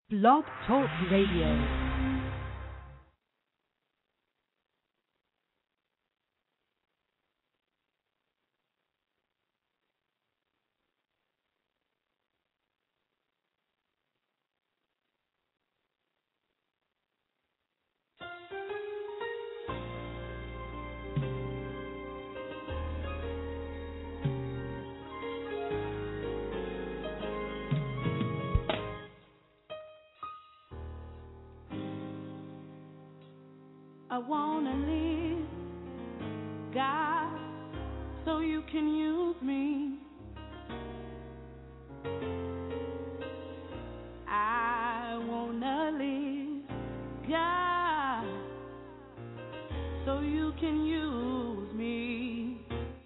Blog Talk Radio. I wanna live, God, so you can use me. I wanna live, God, so you can use me.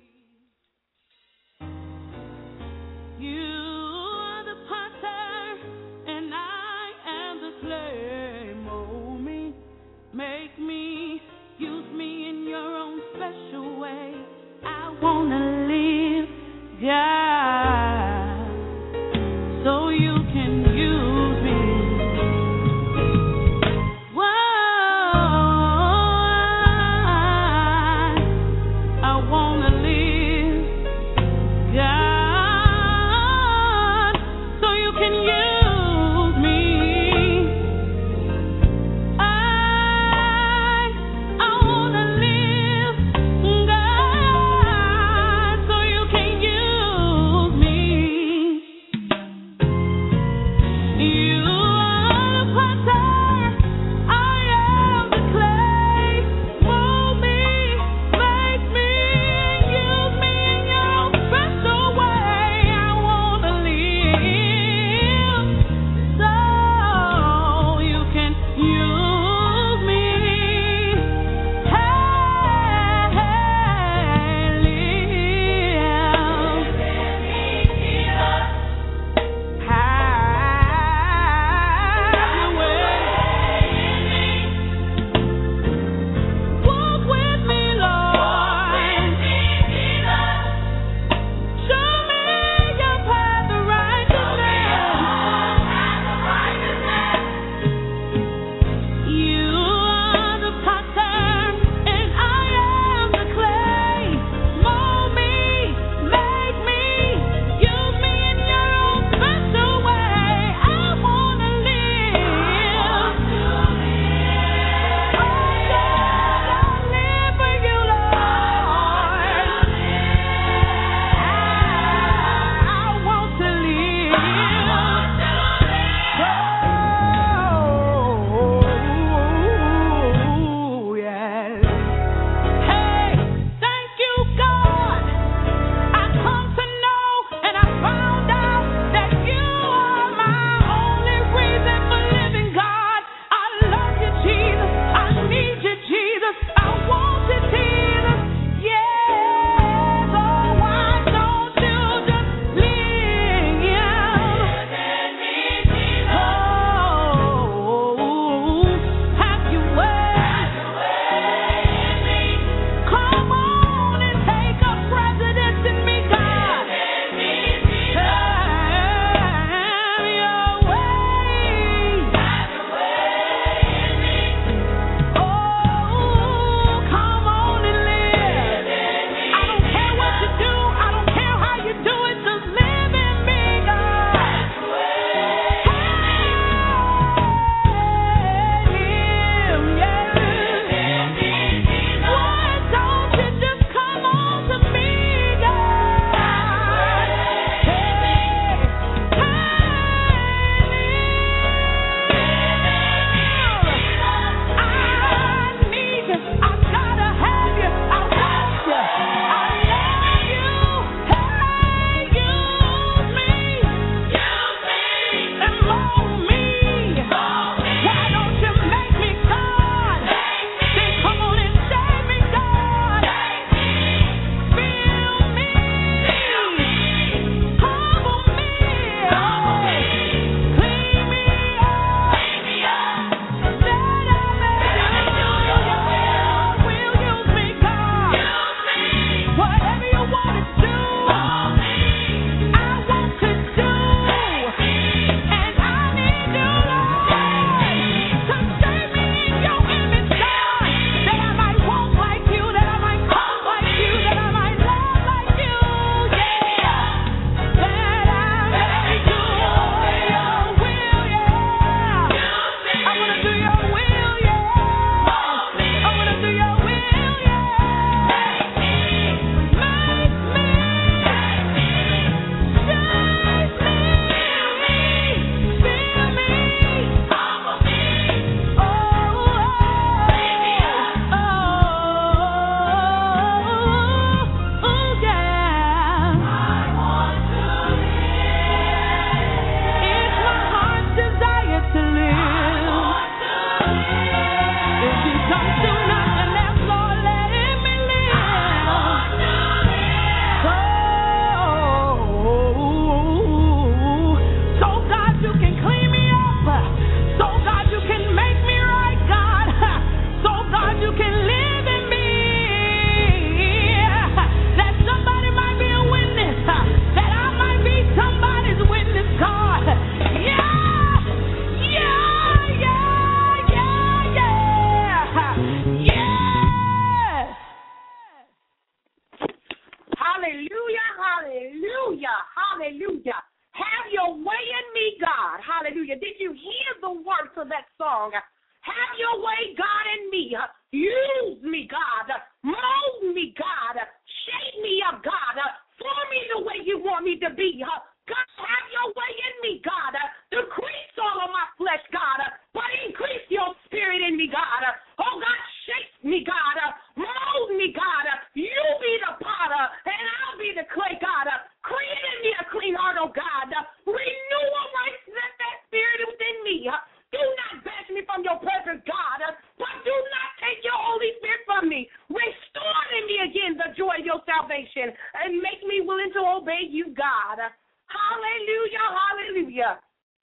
You are the potter, and I am the clay. Mold me, make me, use me in your own special way. I wanna live, God, so you can use me. Whoa, I wanna live, God, so you can use me. the words of that song. Have your way, God, in me. Use me, God. Mold me, God. Shape me up, God. Form me the way you want me to be. God, have your way in me, God. Decrease all of my flesh, God, but increase your spirit in me, God. Oh, God, shape me, God. Mold me, God. You be the potter, and I'll be the clay, God. Create in me a clean heart, oh, God. Renew a right that spirit within me. Do not bash me from your presence, God, but do not take your Holy Spirit from me. Restore in me again the joy of your salvation and make me willing to obey you, God. Hallelujah, hallelujah.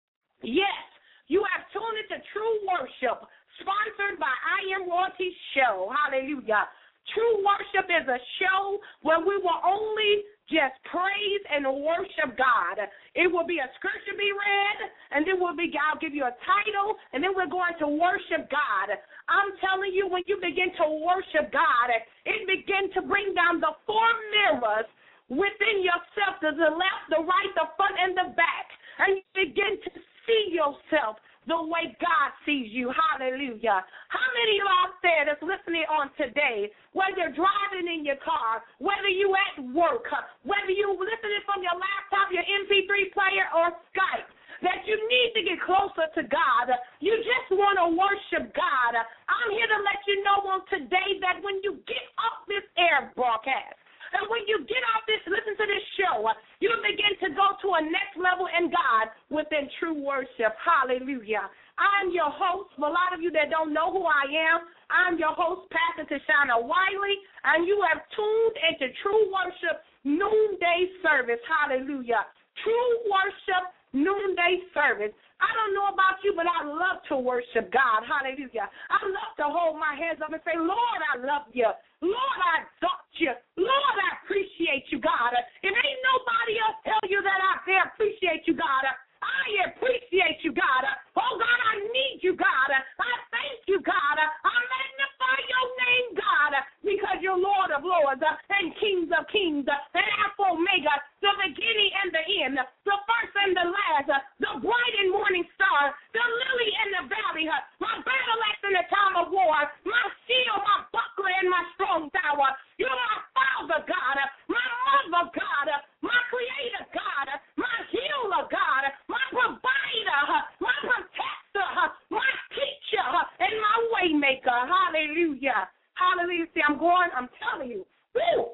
Yes, you have tuned into True Worship, sponsored by I Am Royalty Show. Hallelujah. True Worship is a show where we will only just praise and worship God. It will be a scripture be read, and then I'll give you a title, and then we're going to worship God. I'm telling you, when you begin to worship God, it begins to bring down the four mirrors within yourself, to the left, the right, the front, and the back, and you begin to see yourself the way God sees you. Hallelujah. How many of y'all there that's listening on today, whether you're driving in your car, whether you at work, whether you listening from your laptop, your MP3 player, or Skype, that you need to get closer to God. You just want to worship God. I'm here to let you know on today that when you get off this air broadcast, and when you get off this, listen to this show, you begin to go to a next level in God within true worship. Hallelujah. I'm your host. For a lot of you that don't know who I am, I'm your host, Pastor Tashana Wiley, and you have tuned into True Worship Noonday Service. Hallelujah. True Worship Noonday Service. I don't know about you, but I love to worship God. Hallelujah. I love to hold my hands up and say, Lord, I love you. Lord, I exalt you. Lord, I appreciate you, God. If ain't nobody else tell you that I appreciate you, God, I appreciate you, God. Oh, God, I need you, God. I thank you, God. I magnify your name, God, because you're Lord of lords and Kings of kings, and Alpha Omega, the beginning and the end, the first and the last, the bright and morning star, the lily in the valley, my battle axe in the time of war, my shield, my buckler, and my strong tower. You're my Father, God, my mother, God, my creator, God, my healer, God, my provider, my protector, my teacher, and my waymaker. Hallelujah. Hallelujah. See, I'm telling you, woo,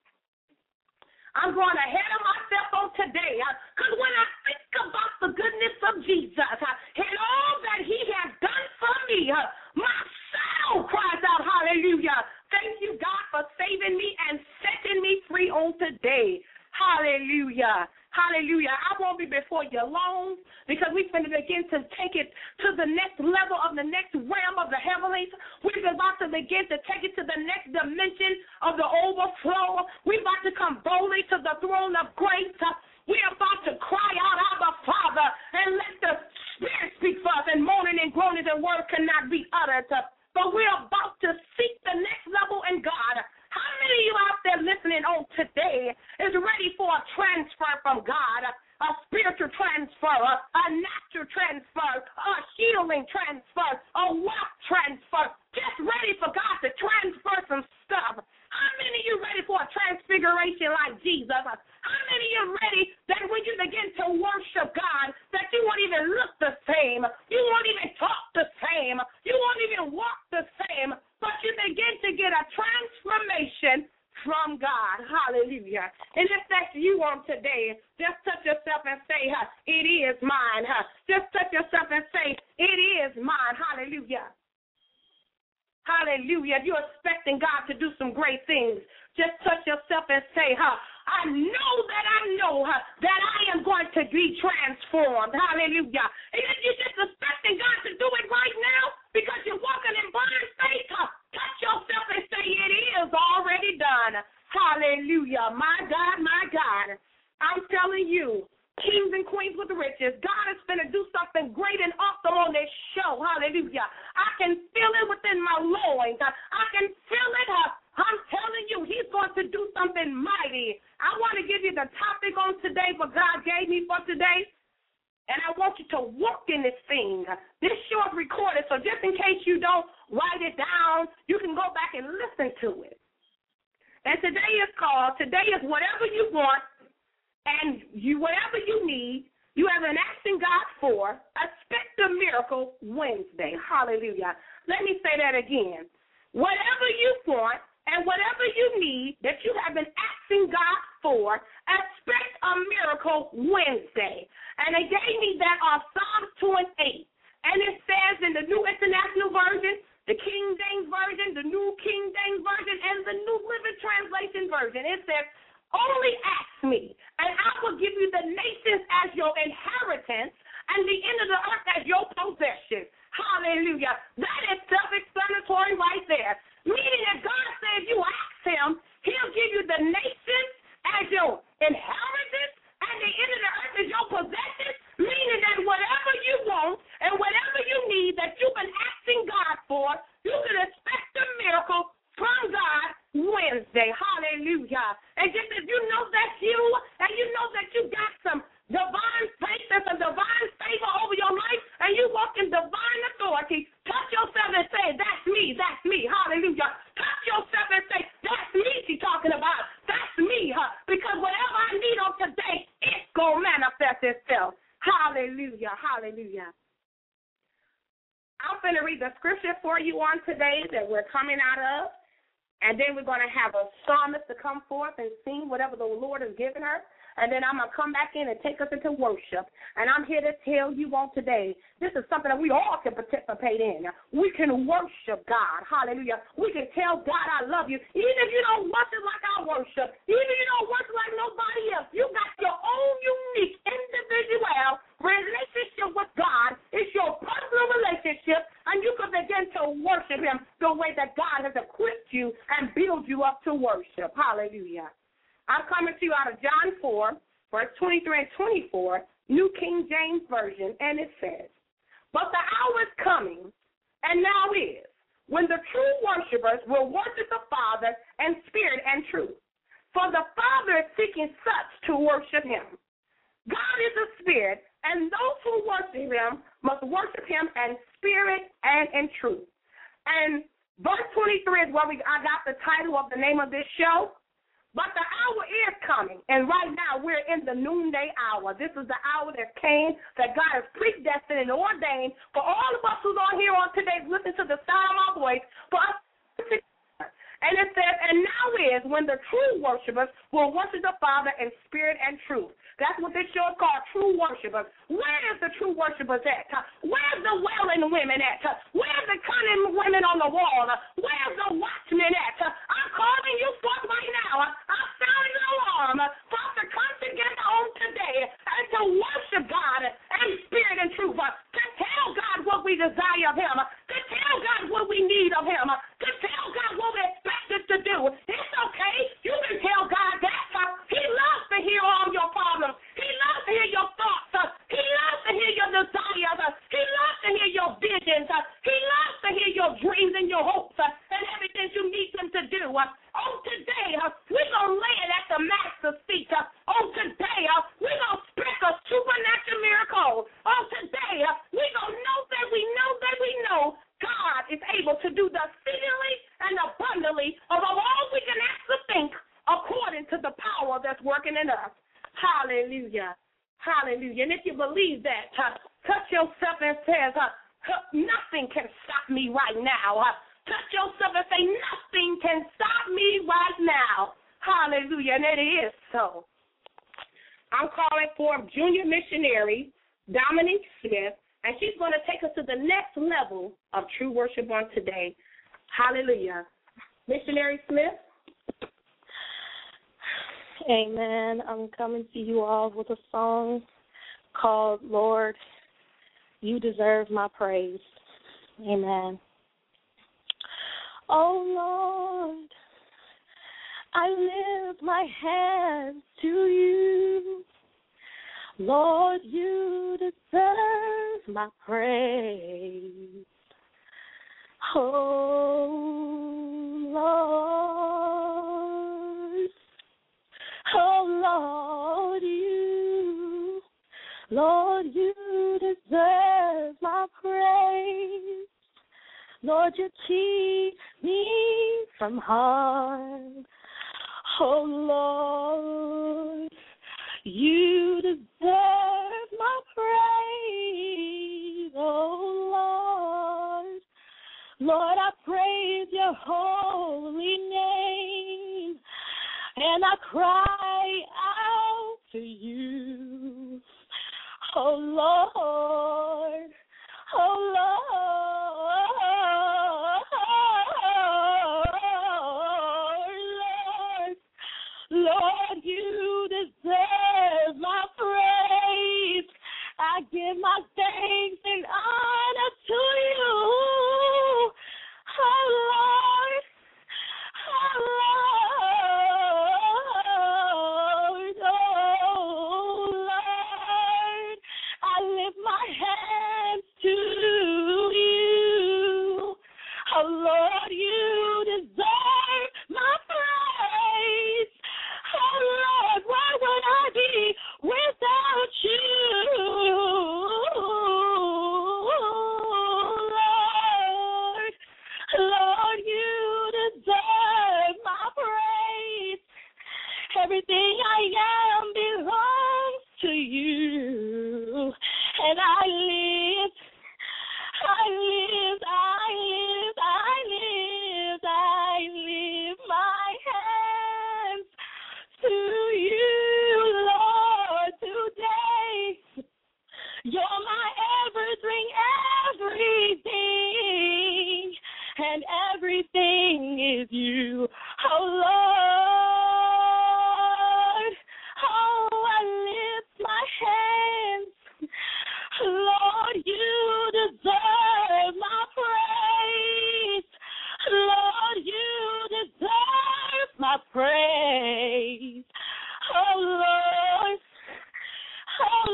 I'm going ahead of myself on today, because when I think about the goodness of Jesus and all that he has done for me, my soul cries out, hallelujah. Thank you, God, for saving me and setting me free on today. Hallelujah. Hallelujah. I won't be before you long, because we're going to begin to take it to the next level of the next realm of the heavenlies. We're about to begin to take it to the next dimension of the overflow. We're about to come boldly to the throne of grace. We're about to cry out, Abba, Father, and let the Spirit speak for us. And moaning and groaning and word cannot be uttered. But we're about to seek the next level in God. How many of you out there listening on today is ready for a transfer from God, a spiritual transfer, a natural transfer, a healing transfer, a wealth transfer, just ready for God to transfer some stuff? How many of you ready for a transfiguration like Jesus? How many of you ready that when you begin to worship God, that you won't even look the same, you won't even talk the same, you won't even walk the same, but you begin to get a transformation from God. Hallelujah. And if that's you on today, just touch yourself and say, it is mine. Just touch yourself and say, it is mine. Hallelujah. Hallelujah. If you're expecting God to do some great things, just touch yourself and say, I know that I am going to be transformed. Hallelujah. You're just expecting God to do it right now because you're walking in blind faith. Touch yourself and say, it is already done. Hallelujah. My God, my God. I'm telling you, kings and queens with riches, God is going to do something great and awesome on this show. Hallelujah. I can feel it within my loins. I can feel it. I'm telling you, he's going to do something mighty. I want to give you the topic on today, what God gave me for today. And I want you to walk in this thing. thing. This show is recorded, so just in case you don't write it down, you can go back and listen to it. And today is whatever you want and whatever you need, you have been asking God for. Expect a miracle Wednesday. Hallelujah. Let me say that again. Whatever you want and whatever you need that you have been asking God for, expect a miracle Wednesday. And they gave me that on Psalms 2 and 8. And it says in the New International Version, the King James Version, the New King James Version, and the New Living Translation Version, it says, only ask me, and I will give you the nations as your inheritance and the end of the earth as your possession. Hallelujah. That is self-explanatory right there. Meaning that God says you ask him, he'll give you the nations as your inheritance and the end of the earth as your possession. Meaning that whatever you want and whatever you need that you've been asking God for, you can expect a miracle from God Wednesday. Hallelujah. And just as you know that's you, and you know that you got some divine faith and some divine favor over your life, and you walk in divine authority, touch yourself and say, that's me, that's me. Hallelujah. Touch yourself and say, that's me she's talking about. That's me, because whatever I need on today, it's going to manifest itself. Hallelujah. Hallelujah. I'm going to read the scripture for you on today that we're coming out of. And then we're going to have a psalmist to come forth and sing whatever the Lord has given her. And then I'm going to come back in and take us into worship. And I'm here to tell you on today, this is something that we all can participate in. We can worship God. Hallelujah. We can tell God I love you. Even if you don't worship like I worship, even if you don't worship like nobody else, you got your own unique individual relationship with God. It's your personal relationship, and you can begin to worship him the way that God has equipped you and build you up to worship. Hallelujah. I'm coming to you out of John 4, verse 23 and 24, New King James Version, and it says, but the hour is coming, and now is, when the true worshipers will worship the Father in spirit and truth. For the Father is seeking such to worship him. God is a spirit, and those who worship him must worship him in spirit and in truth. And verse 23 is where I got the title of the name of this show. But the hour is coming, and right now we're in the noonday hour. This is the hour that came, that God has predestined and ordained for all of us who's on here on today, listen to the sound of my voice, for us to. And it says, and now is when the true worshipers will worship the Father in spirit and truth. That's what this show is called, true worshipers. Where is the true worshipers at? Where's the wailing women at? Where's the cunning women on the wall? Where's the watchmen at? I'm calling you forth right now. I'm sounding an alarm for us to come together on today and to worship God in spirit and truth. To tell God what we desire of him. To tell God what we need of him. To tell God what we expect us to do. It's okay. You can tell God that. He loves to hear all your problems. He loves to hear your thoughts. He loves to hear your desires. He loves to hear your visions. He loves to hear your dreams and your hopes and everything you need him to do. On today, we're going to lay it at the Master's feet. On today, we're going to speak a supernatural miracle. On today, we're going to know that we know God is able to do the exceedingly and abundantly of all we can ask or think according to the power that's working in us. Hallelujah. Hallelujah. And if you believe that, touch yourself and says, nothing can stop me right now. Touch yourself and say, nothing can stop me right now. Hallelujah. And it is so. I'm calling for junior missionary Dominique Smith, and she's going to take us to the next level of true worship on today. Hallelujah. Missionary Smith. Amen. I'm coming to you all with a song called Lord, You Deserve My Praise. Amen. Oh, Lord, I lift my hands to you. Lord, you deserve my praise. Oh, Lord. Oh, Lord, you deserve my Lord, you keep me from harm. Oh, Lord, you deserve my praise. Oh, Lord, Lord, I praise your holy name, and I cry out to you. Oh, Lord, oh, Lord, Lord, you deserve my praise. I give my thanks and honor to you. Oh, Lord, oh, Lord, oh, Lord, I lift my hands to you. Oh, Lord, you deserve my praise. Oh, Lord, why would I be without you? Lord, Lord, you deserve my praise. Everything I am belongs to you. And I live my hands to you, Lord, today. You're my everything, and everything is you. Oh, Lord, oh, I lift my hands. Lord, you deserve my praise. Lord, you deserve my praise. Oh, Lord, oh,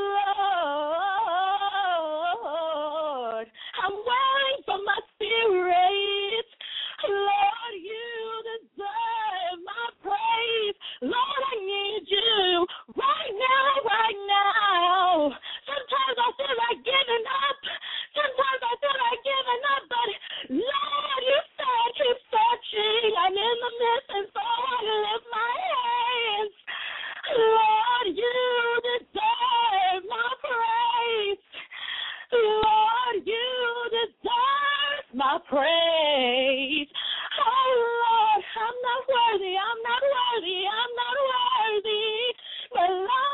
Lord, I'm waiting for my spirit. Lord, you deserve my praise. Lord, I need you right now. Sometimes I feel like giving up. Sometimes I feel like giving up, but Lord, you said keep searching. I'm in the midst, and so I lift my hands. Lord, you deserve my praise. Lord, you deserve my praise. Oh, Lord, I'm not worthy. But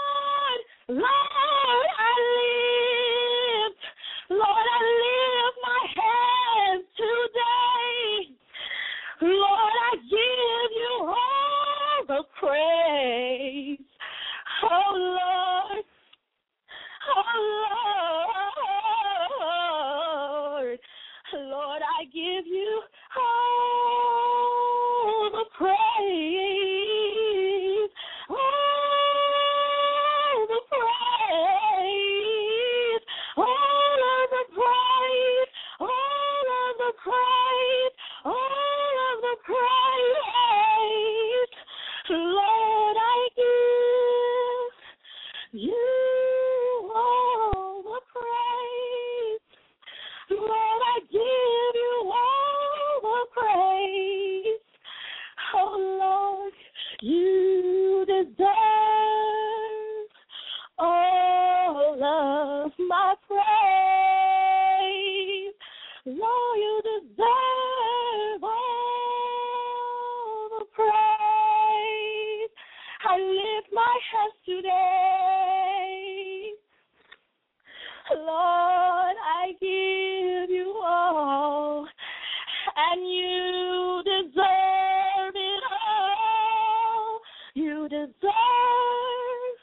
Lord, I live. Lord, I lift my hands today. Lord, I give you all the praise. Oh, Lord, Lord, I give you all the praise. All the praise. All of the praise. All of the praise. All of the praise. Lord, I give you all the praise. Lord, I give you all the praise. Oh, Lord, you deserve all of my praise. Lord, you deserve all the praise. I lift my hands today. Lord, I give you all, and you deserve it all. You deserve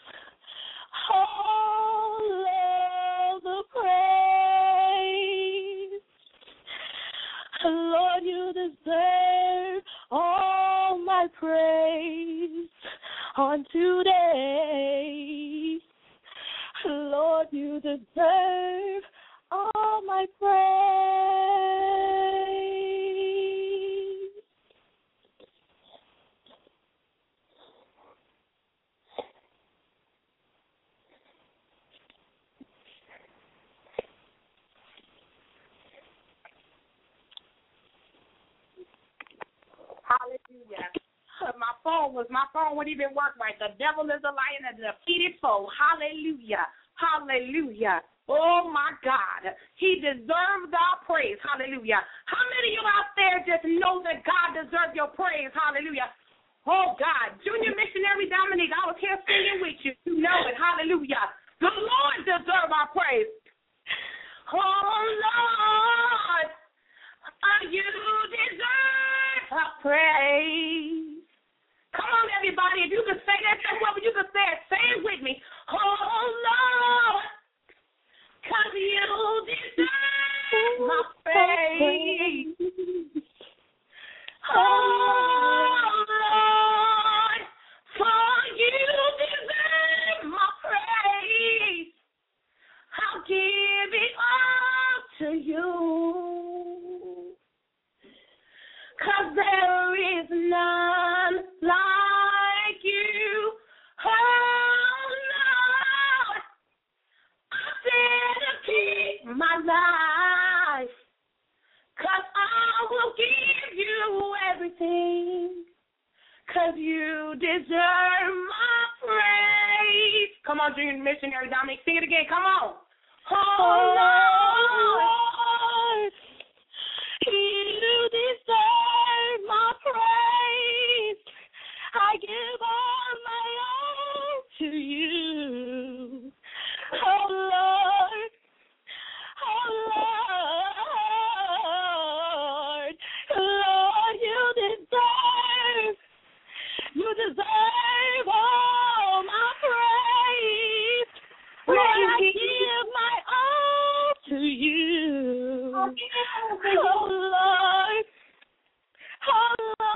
all of the praise. Lord, you deserve all my praise on today. Lord, you deserve all my praise. Yeah. My phone wouldn't even work right. The devil is a liar and a defeated foe. Hallelujah. Hallelujah. Oh, my God. He deserves our praise. Hallelujah. How many of you out there just know that God deserves your praise? Hallelujah. Oh, God. Junior Missionary Dominique, I was here singing with you. You know it. Hallelujah. The Lord deserves our praise. Oh, Lord, you deserve our praise. Come on, everybody. If you can say that, you can say it. Say it with me. Oh, Lord, because you deserve my praise. Oh, Lord, for you deserve my praise. I'll give it all to you. 'Cause there is none like you. Oh, Lord, I dedicate my life. 'Cause I will give you everything. 'Cause you deserve my praise. Come on, Junior Missionary Dominic, sing it again. Come on. Oh, Lord, you deserve my praise. I give all my all to you. Oh, Lord. Oh, Lord. Lord, you deserve all my praise. Lord, I give my all to you. Oh, Lord. Oh,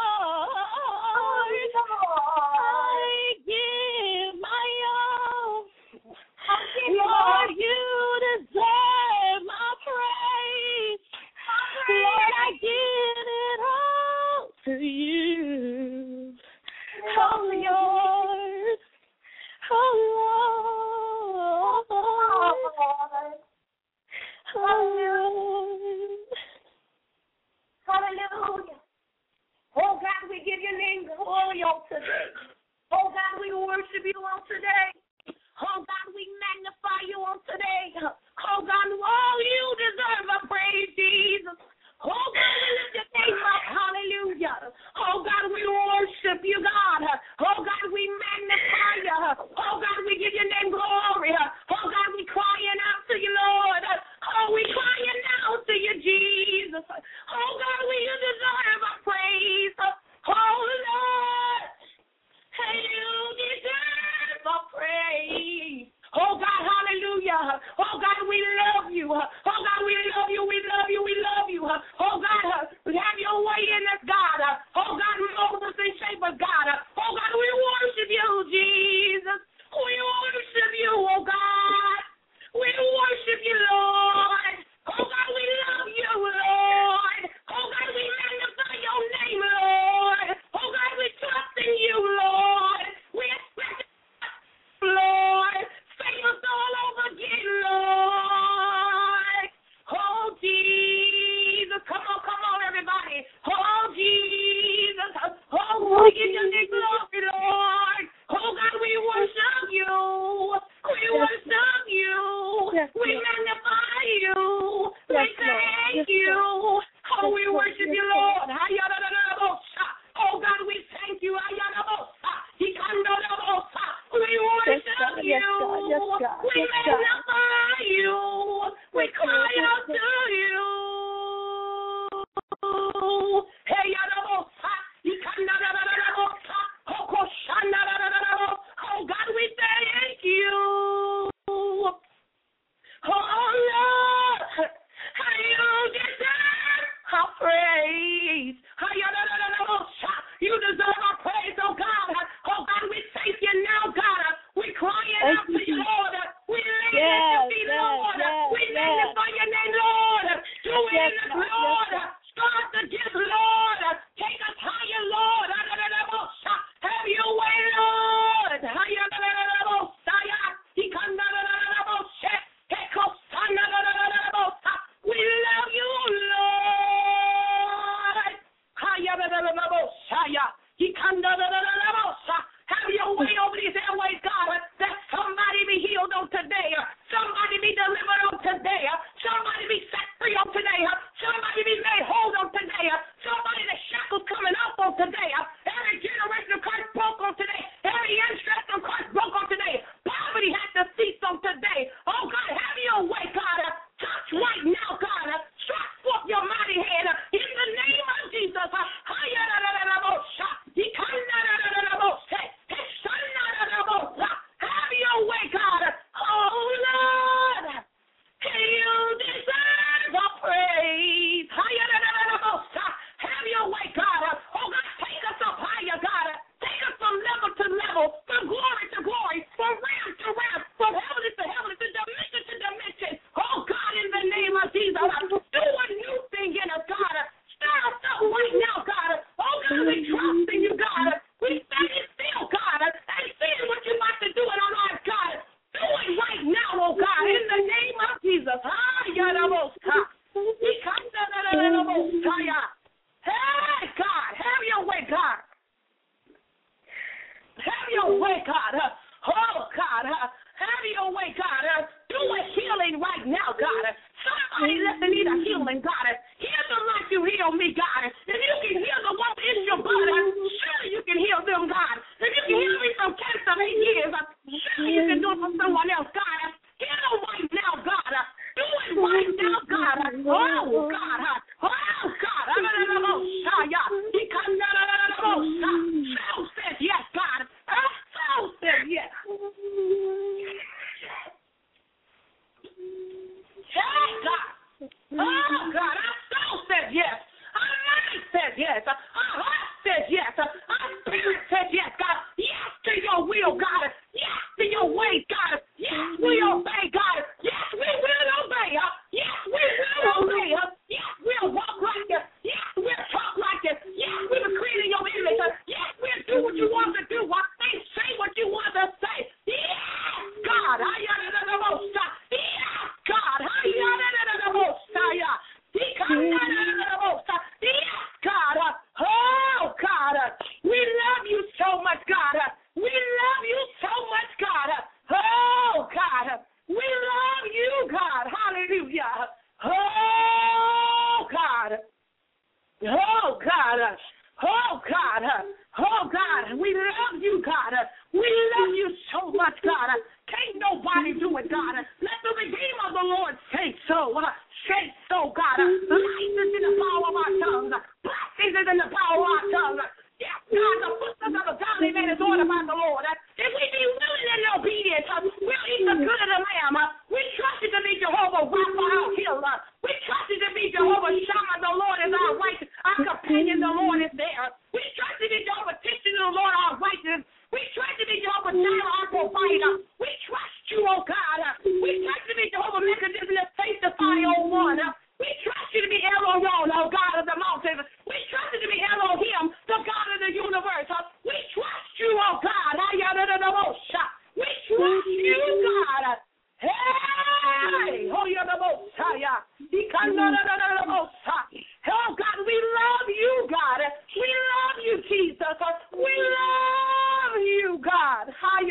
Lord. I give my all. Lord, you deserve my praise. Lord, I give it all to you. Oh, Lord. Oh, Lord. Oh, Lord. Hallelujah. Oh, God, we give your name glory on today. Oh, God, we worship you on today. Oh, God, we magnify you on today. Oh, God, all you deserve a praise, Jesus. Oh, God, we lift your name up. Hallelujah. Oh, God, we worship you, God. Oh, God, we magnify you. Oh, God, we give your name glory. Oh, God, we crying out to you, Lord. Oh, we crying out to you, Jesus. Oh, God, we deserve a praise. Oh, Lord, you deserve a praise. Oh, God, hallelujah. Oh, God, we love you. Oh, God, we love you. We love you. We love you. Oh, God, have your way in us, God. Oh, God, mold us and shape us, God. Oh, God, we worship you, Jesus. We worship you, oh, God. We worship you, Lord. Oh, God, we love you, Lord. Oh, God, we magnify your name, Lord. Oh, God, we trust in you, Lord. We expect it, Lord. Save us all over again, Lord. Oh, Jesus. Come on, everybody. Oh, Jesus. Oh, we give your name glory, Lord. Oh, God, we worship you. We worship you. We magnify you. We thank you. Oh, we worship you, Lord. Oh, God, we thank you. We worship you. We magnify you. We cry out to you. Hey, oh, God, we thank you. Oh, Lord, you deserve heal me, God. If you can heal the one issue, God, surely you can heal them, God. If you can heal me from cancer 8 years, surely you can do it for someone else, God. Heal them right now, God. Do it right now, God. Oh, God. Oh, God. So says yes, God. So says yes. Hey, God. Oh, God. Our soul says yes. Our mind says yes. Our heart says yes. Our spirit says yes, God. Yes to your will, God. Yes to your way, God. Yes, we obey, God. Yes, we will obey. Yes, we will obey. Yes, we'll walk like this. Yes, we'll talk like this. Yes, we will create in your image. Yes, we'll do what you want to do. And say what you want to say. Yes, God. Yes, God. Yes, God. Oh, God. We love you so much, God. We love you so much, God. Oh, God. We love you, God. Hallelujah. Oh, God. Oh, God. Oh, God. Oh, God. We love you, God. We love you so much, God. Can't nobody do it, God. Let the Redeemer of the Lord say so. Say so, God. Life is in the power of our tongues. Blessings is in the power of our tongues. Yes, God, the footsteps of a godly man is ordered by the Lord. If we be willing and obedient, we'll eat the good of the lamb. We trust you to be Jehovah Rapha, our healer. We trust you to be Jehovah Shammah, the Lord is our righteous. Our companion, the Lord is there. We trust you to be Jehovah Tischem, the Lord, our righteous. We trust you to be Jehovah Jireh, our provider. We trust you, oh God. We trust you to be Jehovah Mechanism that sanctify, oh one. We trust you to be Elohim, oh God of the mountains. We trust you to be Elohim, the God of the universe. We trust you, oh God. We trust you, God. Hey! Oh, God, we love you, God. We love you, Jesus. We love you, God.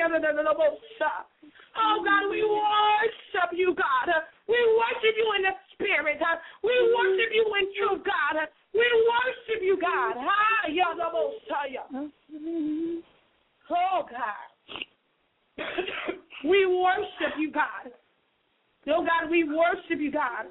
Oh, God, we worship you, God. We worship you in the spirit. We worship you in truth, God. We worship you, God. Oh, God. We worship you, God. Oh, God, we worship you, God.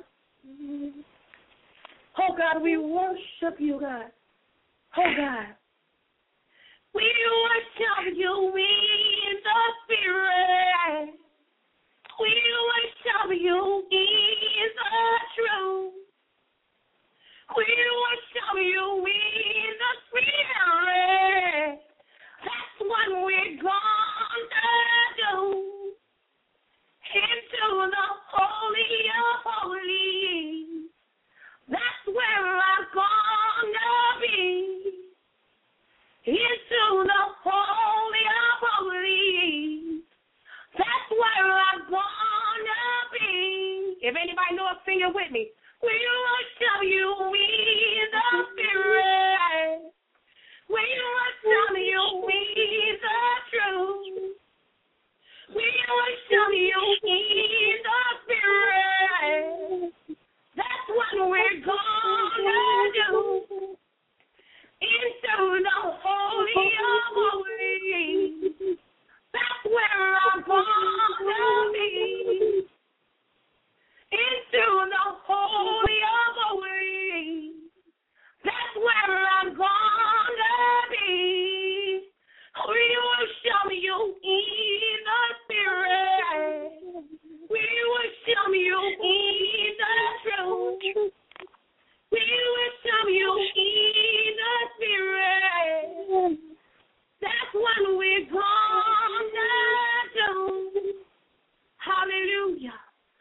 Oh, God, we worship you, God. Oh, God. We worship you in the spirit. We worship you in the truth. We worship you in the spirit. That's what we're gonna do. Into the Holy of Holies. That's where I'm gonna be. Into the Holy of Holies. That's where I'm gonna be. If anybody knows, sing it with me. We worship you in the spirit. We worship you in the truth. We worship you in the spirit. That's what we're gonna do. Into the Holy of Holies. That's where I'm gonna be. Into the Holy of Holies. That's where I'm gonna be. We worship you in the spirit. We worship you in the truth. We worship you in the spirit. That's what we're gonna do. Hallelujah.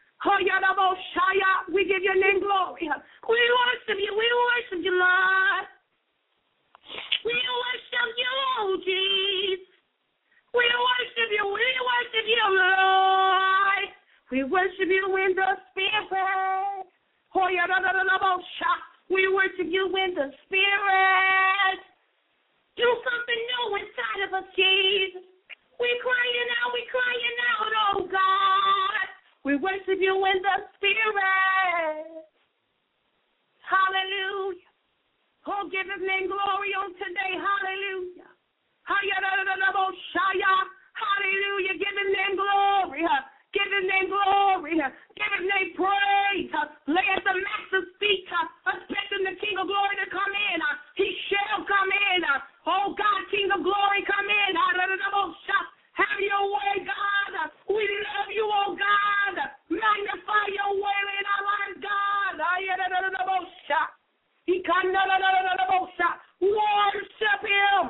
We give your name glory. We worship you, Lord. We worship you, Jesus. We worship you, Lord. We worship you in the spirit. We worship you in the spirit. Do something new inside of us, Jesus. We're crying out, oh God. We worship you in the spirit. Hallelujah. Oh, give his name glory on today. Hallelujah. Hallelujah. Give his name glory. Give his name glory. Give his name praise. Lay at the master's feet, expecting the King of glory to come in. He shall come in. Oh, God, King of glory, come in. Have your way, God. We love you, oh God. Magnify your way in our lives, God. Worship him.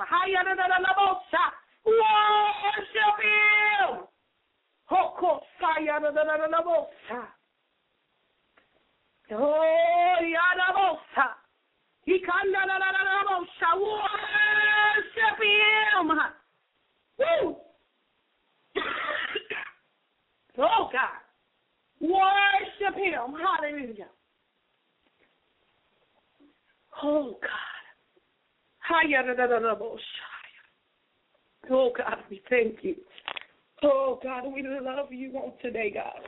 Worship him. Oh, Yadabosa. He can worship him. Woo. Oh, God. Worship him. Hallelujah. Oh, God. Oh, God, we thank you. Oh, God, we love you on today, God.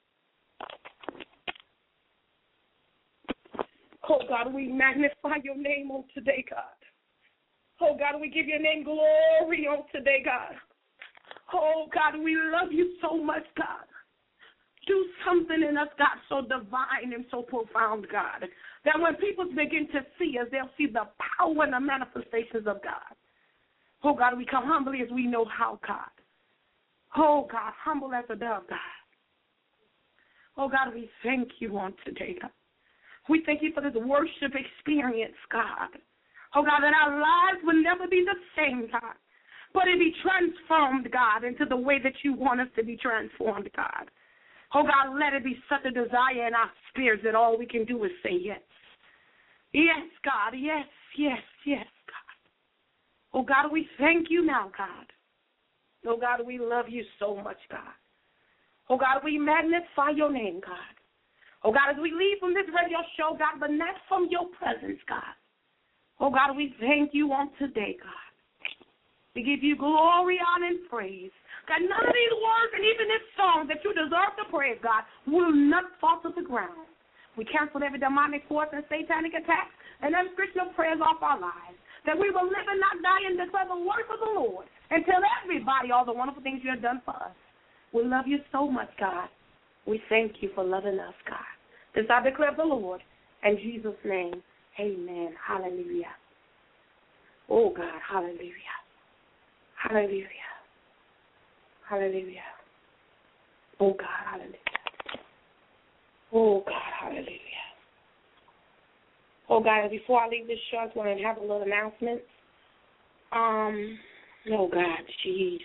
Oh, God, we magnify your name on today, God. Oh, God, we give your name glory on today, God. Oh, God, we love you so much, God. Do something in us, God, so divine and so profound, God, that when people begin to see us, they'll see the power and the manifestations of God. Oh, God, we come humbly as we know how, God. Oh, God, humble as a dove, God. Oh, God, we thank you on today, God. We thank you for this worship experience, God. Oh, God, that our lives will never be the same, God, but it be transformed, God, into the way that you want us to be transformed, God. Oh, God, let it be such a desire in our spirits that all we can do is say yes. Yes, God, yes, yes, yes, God. Oh, God, we thank you now, God. Oh, God, we love you so much, God. Oh, God, we magnify your name, God. Oh, God, as we leave from this radio show, God, but not from your presence, God. Oh, God, we thank you on today, God. We give you glory, honor, and praise. God, none of these words and even this song that you deserve to praise, God, will not fall to the ground. We cancel every demonic force and satanic attack and unspiritual prayers off our lives, that we will live and not die and declare the work of the Lord and tell everybody all the wonderful things you have done for us. We love you so much, God. We thank you for loving us, God. This I declare the Lord. In Jesus' name, amen. Hallelujah. Oh, God, hallelujah. Hallelujah. Hallelujah. Oh, God, hallelujah. Oh, God, hallelujah. Oh, God, before I leave this show, I just want to have a little announcement. Oh, God, Jesus.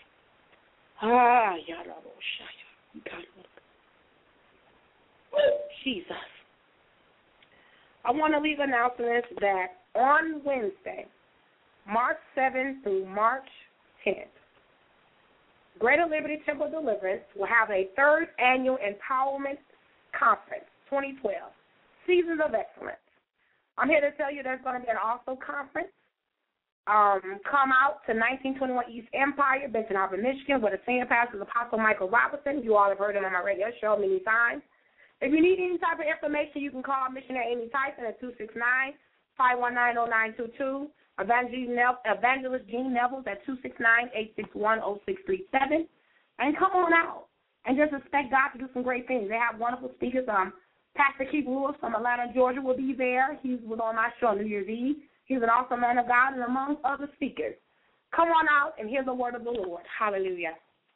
Jesus. I want to leave announcements that on Wednesday, March 7th through March 10th, Greater Liberty Temple Deliverance will have a third annual Empowerment Conference 2012, Seasons of Excellence. I'm here to tell you there's going to be an awesome conference. Come out to 1921 East Empire, Benton Harbor, Michigan, where the senior pastor is Apostle Michael Robinson. You all have heard him on my radio show many times. If you need any type of information, you can call Missionary Amy Tyson at 269-519-0922, Evangelist Jean Neville at 269-861-0637, and come on out and just expect God to do some great things. They have wonderful speakers. Pastor Keith Lewis from Atlanta, Georgia will be there. He was on my show on New Year's Eve. He's an awesome man of God, and among other speakers. Come on out and hear the word of the Lord. Hallelujah.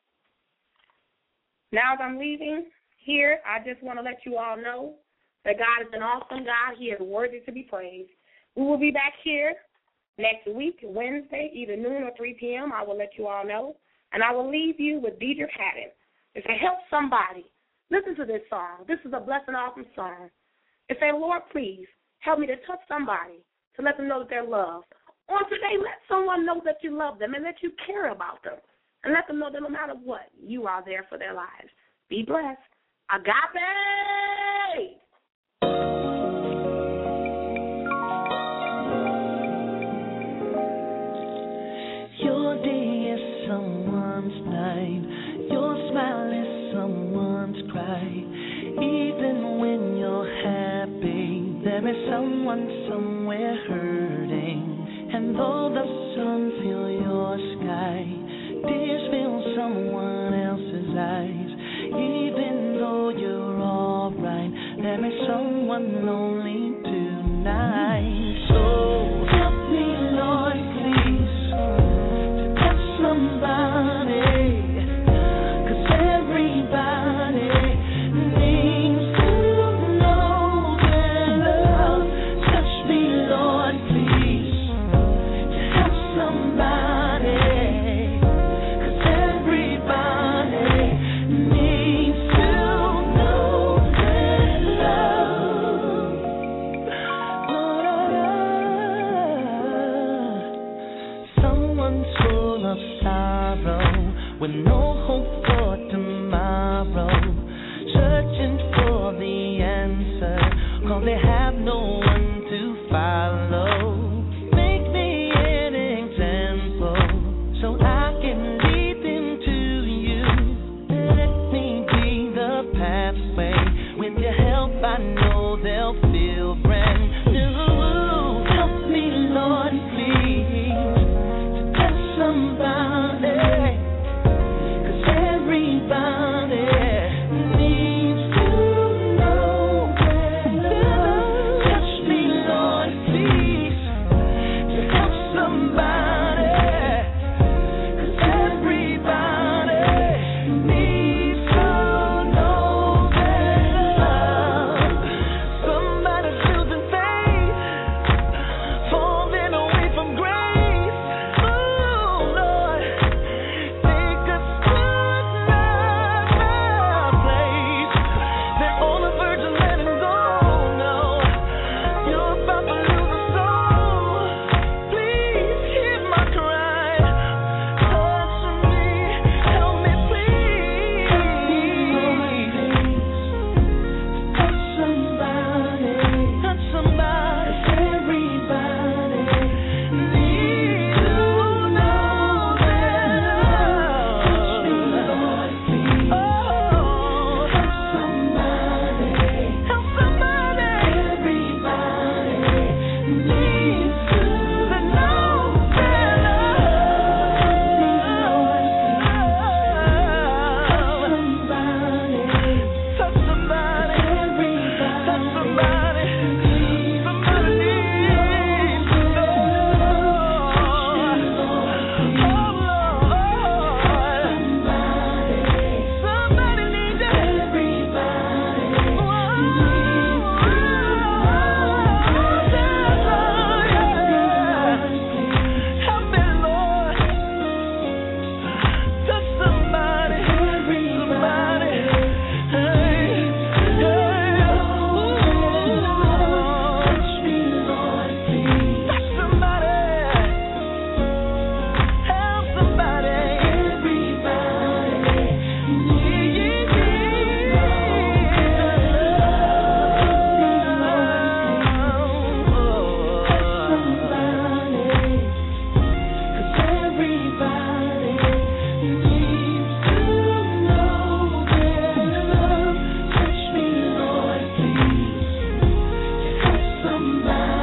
Now as I'm leaving here, I just want to let you all know that God is an awesome God. He is worthy to be praised. We will be back here next week, Wednesday, either noon or 3 p.m. I will let you all know. And I will leave you with Deidre Haddon. If it helps somebody, listen to this song. This is a blessed and awesome song. And say, Lord, please help me to touch somebody, to let them know that they're loved. On today, let someone know that you love them and that you care about them. And let them know that no matter what, you are there for their lives. Be blessed. Agape! Your day is someone's night. Your smile is someone's cry. Even when you're happy, there is someone somewhere hurting, and though the sun fill your sky, tears fill someone else's eyes. Even though you're alright, there is someone lonely tonight. So help me, Lord, please, to touch somebody, 'cause everybody needs to know their love. Touch me, Lord, please, to help somebody, 'cause everybody needs to know their love. Someone's full of sorrow with no hope for tomorrow, searching for the answer, 'cause they have no one to follow. Make me an example so I can lead them to you. Let me be the pathway. With your help, I know they'll feel brand new. Help me, Lord, please, to touch somebody, 'cause everybody needs to know their love. Touch me, Lord, please, to help somebody, 'cause everybody needs to know their love. Somebody's losing faith, falling away from grace. Oh, Lord, take us to another place. They're on the verge of letting go. No, you're about to lose a soul. Please hear my cry. Touch me, help me, please. Touch somebody, touch somebody. Everybody needs to know their love. Touch me, Lord, please. Oh, touch somebody, help somebody. Everybody needs to know their love. Touch somebody, everybody. Touch somebody. Somebody needs to know. Oh, Lord. Somebody needs you. Everybody needs to help me, Lord. Touch somebody. Somebody. Hey, touch me, Lord, please. Touch somebody. Help somebody. Everybody needs to Touch me, Lord, please. Help somebody.